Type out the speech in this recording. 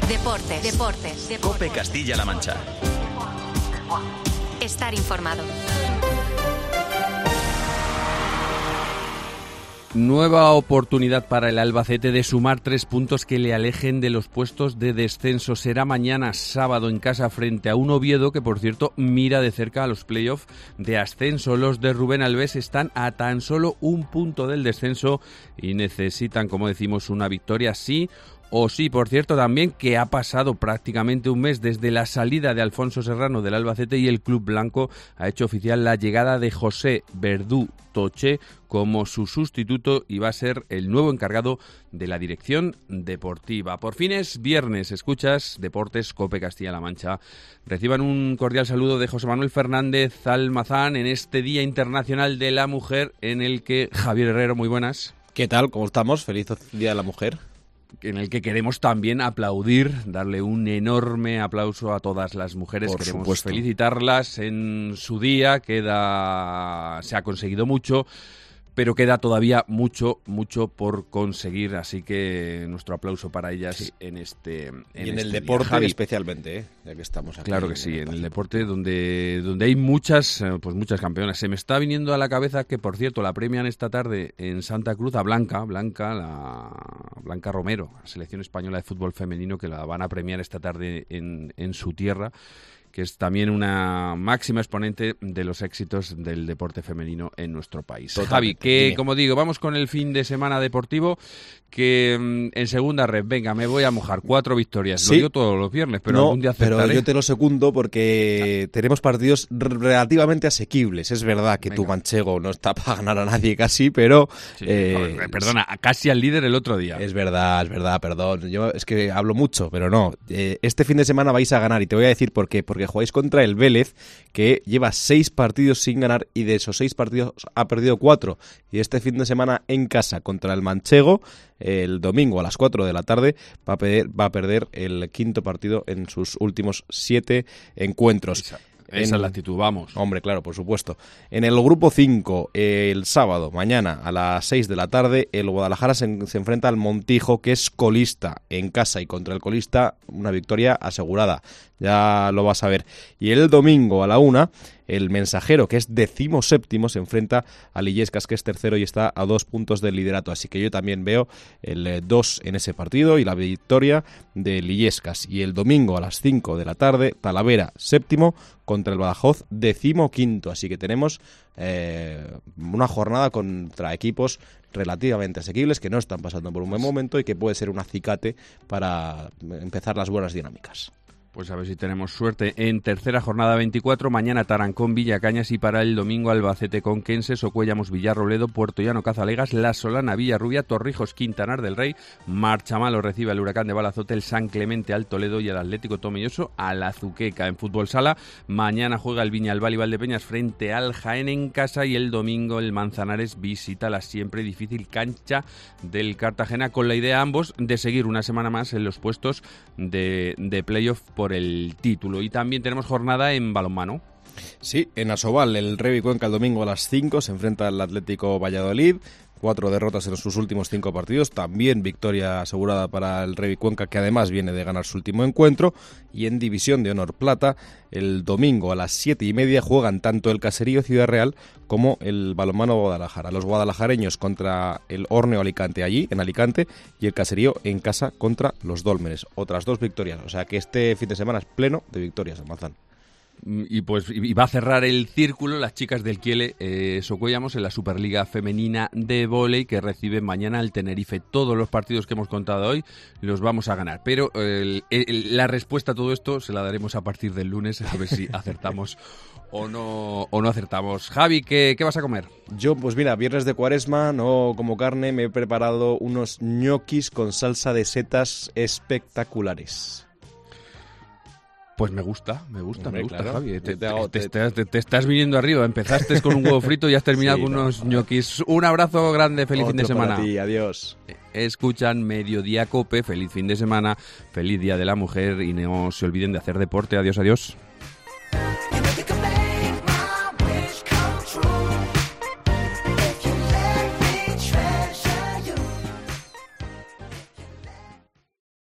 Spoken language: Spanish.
Deportes. COPE Castilla-La Mancha. Estar informado. Nueva oportunidad para el Albacete de sumar 3 puntos que le alejen de los puestos de descenso. Será mañana sábado en casa frente a un Oviedo que, por cierto, mira de cerca a los playoffs de ascenso. Los de Rubén Albés están a tan solo un punto del descenso y necesitan, como decimos, una victoria sí o sí. Por cierto, también que ha pasado prácticamente un mes desde la salida de Alfonso Serrano del Albacete y el club blanco ha hecho oficial la llegada de José Verdú Toche como su sustituto y va a ser el nuevo encargado de la dirección deportiva. Por fin es viernes, escuchas Deportes COPE Castilla-La Mancha. Reciban un cordial saludo de José Manuel Fernández Almazán en este Día Internacional de la Mujer en el que Javier Herrero, muy buenas. ¿Qué tal? ¿Cómo estamos? Feliz Día de la Mujer. En el que queremos también aplaudir, darle un enorme aplauso a todas las mujeres. Por queremos supuesto. felicitarlas en su día. Se ha conseguido mucho, pero queda todavía mucho por conseguir, así que nuestro aplauso para ellas en este y en el día. deporte Javi, especialmente, ya que estamos aquí. Claro que sí, en el deporte donde hay muchas campeonas. Se me está viniendo a la cabeza que, por cierto, la premian esta tarde en Santa Cruz a Blanca Romero, la selección española de fútbol femenino, que la van a premiar esta tarde en su tierra, que es también una máxima exponente de los éxitos del deporte femenino en nuestro país. Totalmente. Javi, que Dime. como digo, vamos con el fin de semana deportivo, que en segunda red, venga, me voy a mojar, 4 victorias. Sí. Lo digo todos los viernes, pero algún día aceptaré. Pero yo te lo segundo porque tenemos partidos relativamente asequibles. Es verdad que Venga. tu manchego no está para ganar a nadie casi, pero... Sí, perdona, casi al líder el otro día. Es verdad, perdón. Yo es que hablo mucho, pero no. Este fin de semana vais a ganar y te voy a decir por qué. Porque jugáis contra el Vélez, que lleva 6 partidos sin ganar y de esos 6 partidos ha perdido 4. Y este fin de semana en casa contra el Manchego, el domingo a las 4 de la tarde, va a perder el 5º partido en sus últimos 7 encuentros. Esa es la actitud, vamos. Hombre, claro, por supuesto. En el grupo 5, el sábado, mañana a las 6 de la tarde, el Guadalajara se enfrenta al Montijo, que es colista en casa, y contra el colista una victoria asegurada. Ya lo vas a ver. Y el domingo a la 1, el Mensajero, que es 17º, se enfrenta al Illescas, que es 3º y está a 2 puntos del liderato. Así que yo también veo el 2 en ese partido y la victoria del Illescas. Y el domingo a las 5 de la tarde, Talavera, 7º, contra el Badajoz, 15º. Así que tenemos una jornada contra equipos relativamente asequibles que no están pasando por un buen momento y que puede ser un acicate para empezar las buenas dinámicas. Pues a ver si tenemos suerte. En tercera jornada 24, mañana Tarancón, Villacañas, y para el domingo Albacete, Conquense, Socuellamos, Villarrobledo, Puerto Llano, Cazalegas, La Solana, Villarrubia, Torrijos, Quintanar del Rey, Marchamalo recibe al Huracán de Balazote, el San Clemente al Toledo y el Atlético Tomelloso al Azuqueca. En fútbol sala, mañana juega el Viñalbal y Valdepeñas frente al Jaén en casa, y el domingo el Manzanares visita la siempre difícil cancha del Cartagena, con la idea ambos de seguir una semana más en los puestos de playoff por el título. Y también tenemos jornada en balonmano. Sí, en Asobal, el Revi Cuenca el domingo a las 5 se enfrenta al Atlético Valladolid. 4 derrotas en sus últimos 5 partidos, también victoria asegurada para el Revi Cuenca, que además viene de ganar su último encuentro. Y en División de Honor Plata, el domingo a las 7:30 juegan tanto el Caserío Ciudad Real como el Balonmano Guadalajara. Los guadalajareños contra el Orneo Alicante allí, en Alicante, y el Caserío en casa contra los Dólmenes. Otras 2 victorias, o sea que este fin de semana es pleno de victorias, Almazán. Y va a cerrar el círculo las chicas del Kiele Socuellamos en la Superliga Femenina de Vóley, que reciben mañana al Tenerife. Todos los partidos que hemos contado hoy los vamos a ganar, pero la respuesta a todo esto se la daremos a partir del lunes, a ver si acertamos o no acertamos. Javi, ¿qué vas a comer? Yo, pues mira, viernes de Cuaresma, no como carne, me he preparado unos ñoquis con salsa de setas espectaculares. Pues me gusta, Hombre, claro. Javi. Te estás viniendo arriba. Empezaste con un huevo frito y has terminado con unos ñoquis. Un abrazo grande, feliz fin de semana. Para ti, adiós. Escuchan Mediodía Cope, feliz fin de semana, feliz Día de la Mujer y no se olviden de hacer deporte. Adiós, adiós.